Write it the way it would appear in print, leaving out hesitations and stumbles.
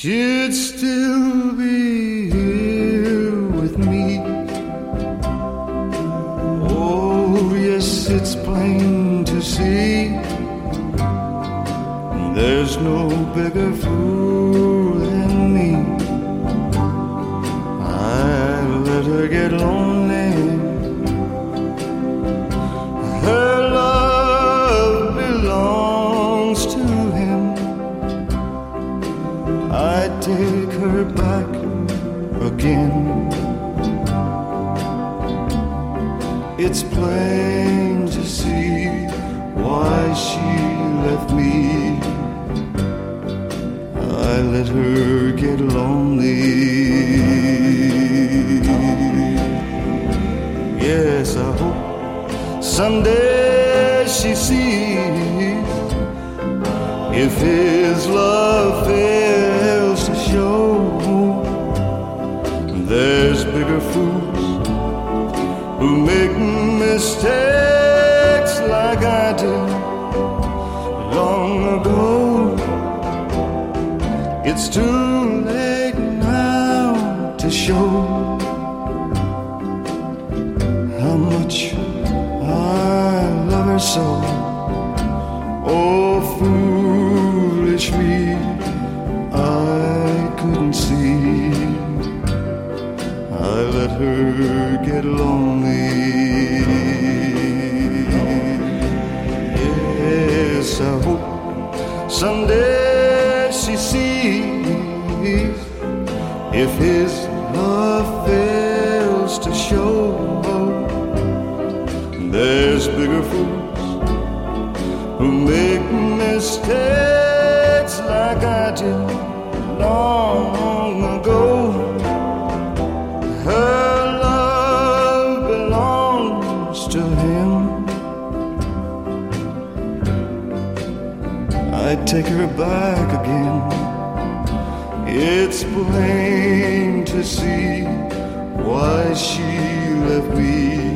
she'd still be here with me. Oh, yes, it's plain to see there's no bigger fool than me. I let her get lonely. Her love belongs to him. I take her back again. It's plain to see why she left me. I let her get lonely. Yes, I hope someday she sees if his love fails to show. There's bigger fools who make mistakes like I did long ago. It's too late now to show how much I love her so. Oh, foolish me, I couldn't see. I let her get lonely. Yes, I hope someday she sees if his love fails to show. There's bigger fools who make mistakes like I did long ago. Her love belongs to him. I'd take her back again. It's plain to see why she left me.